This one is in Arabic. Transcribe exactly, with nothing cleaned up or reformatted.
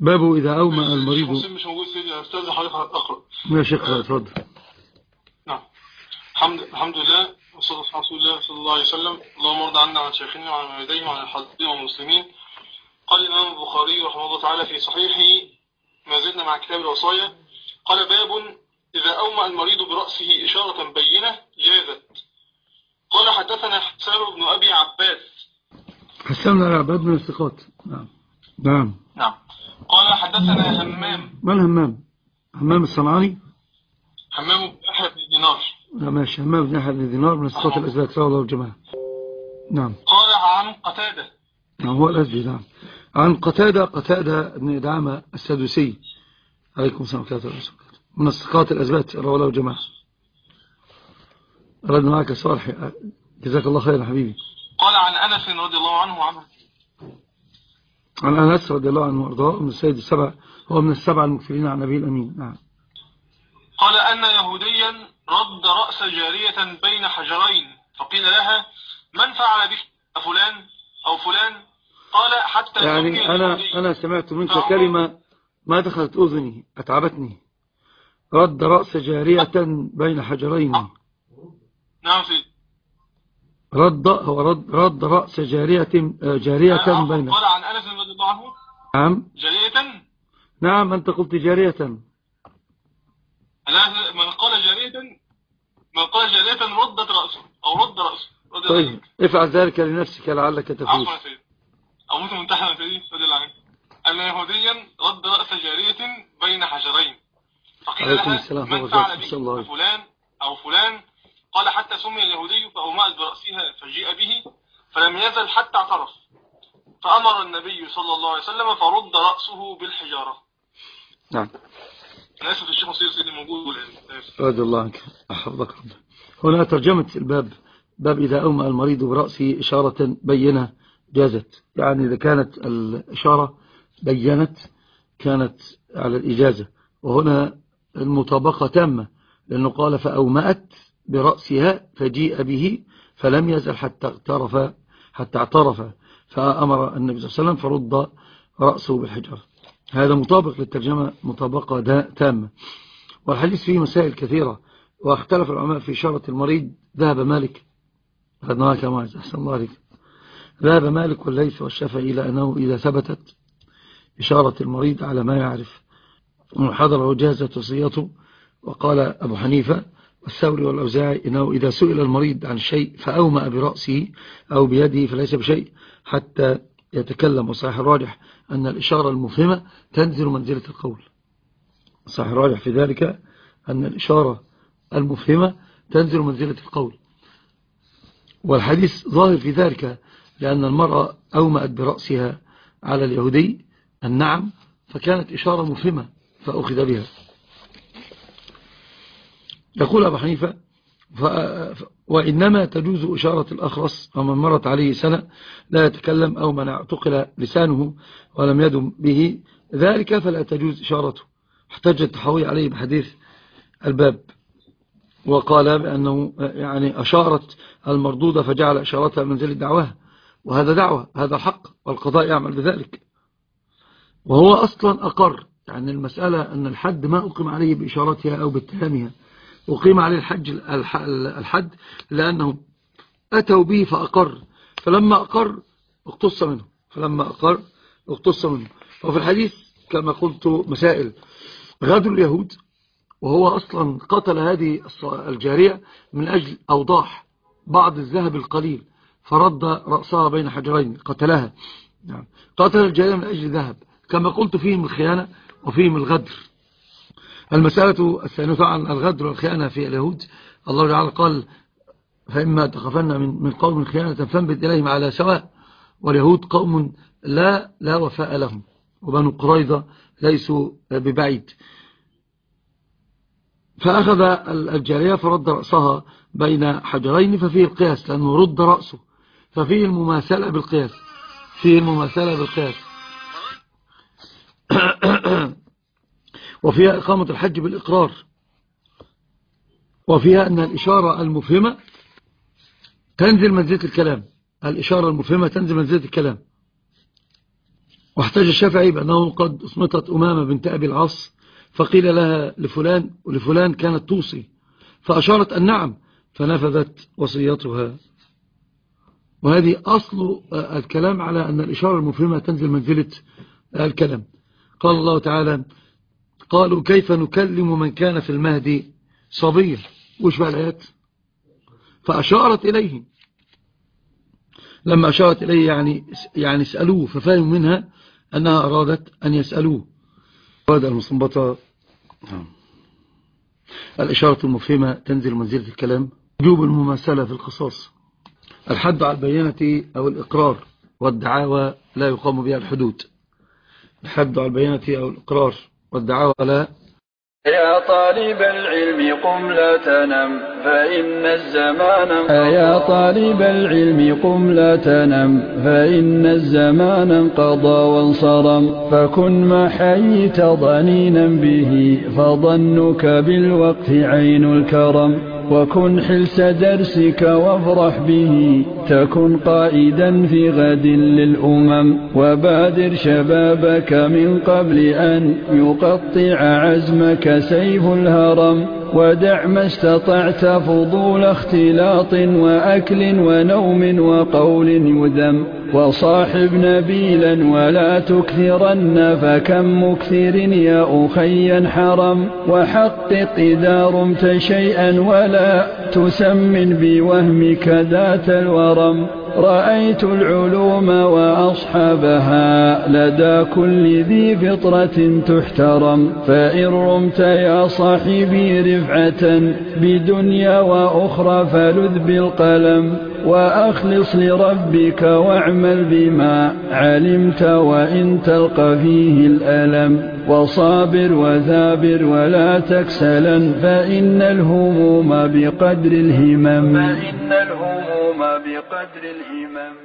باب إذا أومأ المريض. مسلم مش موجود سيدي، أستاذ حضرتك أقرأ. يا شيخ اتفضل. نعم. الحمد الحمد لله والصلاة والسلام على رسول الله صلى الله عليه وسلم. اللهم ارض عنا عن شيخنا وعن والديه وعن الحاضرين والمسلمين. قال الإمام البخاري رحمه الله تعالى في صحيحه، ما زلنا مع كتاب الوصايا، قال: باب إذا أومأ المريض برأسه إشارة بينة جازت. قال: حدثنا حسان بن أبي عباس. حسان بن أبي عباس من الثقات. نعم نعم نعم. قال: حدثنا همام. من همام؟ همام الصنعاني. همام بن يحيى بن دينار. لا ماشي، همام بن يحيى بن دينار من الثقات الأزواج رواه الله والجماعة. نعم. قال: عن قتادة. نعم هو الأزدي. نعم. عن قتادة قتادة بن دعامة السدوسي عليكم السلام ورحمة الله وبركاته، من الثقات الأزواج رواه الله والجماعة. أردنا معك صالح، جزاك الله خيرا حبيبي. قال: عن أنس رضي الله عنه وعنه عن أنس رضي الله عنه وارضاه من السيد السبع، هو من السبع المكثرين عن نبي الأمين. نعم. قال: أن يهوديا رد رأس جارية بين حجرين، فقيل لها: من فعل بك فلان أو فلان؟ قال: حتى يعني أنا أنا سمعت منك كلمة ما دخلت أذني أتعبتني. رد رأس جارية بين حجرين. نعم سيدي. رد هو رد رد رأس جارية جارية بين. قال عن أنس رضي الله عنه. نعم. جارية. نعم أنت قلت جارية. لا، من قال جارية من قال جارية ردت رأسه أو رد رأسه. طيب افعل ذلك لنفسك لعلك تفوز. عفوا سيدي، أو ممكن منتحنا سيدي رضي الله عنه. أن يهوديا رد رأس جارية بين حجرين، فقيل لها: من فعل بك فلان أو فلان؟ قال: حتى سمي اليهودي فأومأت برأسها فجيء به، فلم يزل حتى اعترف، فأمر النبي صلى الله عليه وسلم فرد رأسه بالحجارة. نعم. أنا آسف الشيخ مصير سيدي موجود رضي الله عنك أحفظك. هنا ترجمة الباب، باب إذا أومأ المريض برأسه إشارة بينة جازت، يعني إذا كانت الإشارة بينت كانت على الإجازة، وهنا المطابقة تامة، لأنه قال فأومأت برأسها فجيء به فلم يزل حتى اعترف حتى اعترف فأمر النبي صلى الله عليه وسلم فرد رأسه بالحجارة. هذا مطابق للترجمة مطابقة تامة. والحديث فيه مسائل كثيرة، واختلف العلماء في إشارة المريض. ذهب مالك أخذناها معز أحسن الله عليك ذهب مالك والليث والشافعي إلى أنه إذا ثبتت إشارة المريض على ما يعرف حضره جازت وصيته. وقال أبو حنيفة والثوري والأوزاعي إنه إذا سئل المريض عن شيء فأومأ برأسه أو بيده فليس بشيء حتى يتكلم. وصحيح الراجح أن الإشارة المفهمة تنزل منزلة القول. صحيح الراجح في ذلك أن الإشارة المفهمة تنزل منزلة القول، والحديث ظاهر في ذلك، لأن المرأة أومأت برأسها على اليهودي النعم، فكانت إشارة مفهمة فأخذ بها. يقول أبو حنيفة ف... وإنما تجوز إشارة الأخرس ومن مرت عليه سنة لا يتكلم أو من اعتقل لسانه ولم يدم به ذلك فلا تجوز إشارته. احتج الطحاوي عليه بحديث الباب، وقال بأنه يعني أشارت المردودة فجعل إشارتها منزل دعوها، وهذا دعوة، هذا حق، والقضاء يعمل بذلك. وهو أصلا أقر، يعني المسألة أن الحد ما أقيم عليه بإشارتها أو باتهامها، أقيم عليه الحج الحد لأنه أتوا به فأقر، فلما أقر اقتص منه فلما أقر اقتص منه. وفي الحديث كما قلت مسائل: غدر اليهود، وهو أصلا قتل هذه الجارية من أجل أوضاح بعض الذهب القليل فرد رأسها بين حجرين قتلها. نعم. قتل الجارية من أجل ذهب، كما قلت فيهم الخيانة وفيهم الغدر. المسألة الثانية عن الغدر والخيانة في اليهود، الله تعالى قال: فإما تخافن من قوم خيانة فانبت إليهم على سواء. واليهود قوم لا لا وفاء لهم، وبنو قريظة ليسوا ببعيد. فأخذ الجارية فرد رأسها بين حجرين، ففيه القياس لأنه رد رأسه، ففيه المماثلة بالقياس فيه المماثلة بالقياس وفيها إقامة الحج بالإقرار، وفيها أن الإشارة المفهمة تنزل منزلة الكلام الإشارة المفهمة تنزل منزلة الكلام. واحتج الشافعي بأنه قد أصمتت أمامة بنت أبي العاص فقيل لها لفلان ولفلان كانت توصي فأشارت أن نعم فنفذت وصيتها. وهذه أصل الكلام على أن الإشارة المفهمة تنزل منزلة الكلام. قال الله تعالى قالوا كيف نكلم من كان في المهد صبيا، وش بقى الآيات؟ فأشارت إليه، لما أشارت إليه يعني يعني اسألوه، ففهم منها أنها أرادت أن يسألوه. هذا المستنبطة الإشارة المفهمة تنزل منزلة الكلام. وجوب المماثلة في القصاص، الحد على البينة أو الإقرار والدعاوى لا يقام بها الحدود. الحد على البينة أو الإقرار والدعاوى لا. يا طالب العلم قم لا تنم فإن الزمان انقضى. يا طالب العلم قم لا تنم فإن الزمان انقضى وانصرم. فكن ما حييت ضنينا به فظنك بالوقت عين الكرم. وكن حلس درسك وافرح به تكن قائدا في غد للأمم. وبادر شبابك من قبل أن يقطع عزمك سيف الهرم. ودع ما استطعت فضول اختلاط وأكل ونوم وقول يذم. وصاحب نبيلا ولا تكثرن فكم مكثر يا أخي حرم. وحقق إذا رمت شيئا ولا تسمن بوهمك ذات الورم. رأيت العلوم وأصحابها لدى كل ذي فطرة تحترم. فإن رمت يا صاحبي رفعة بدنيا وأخرى فلذ بالقلم. وأخلص لربك واعمل بما علمت وإن تلقى فيه الألم. وصابر وثابر ولا تكسلا فإن الهموم بقدر الهمم. فإن الهموم بقدر الهمم.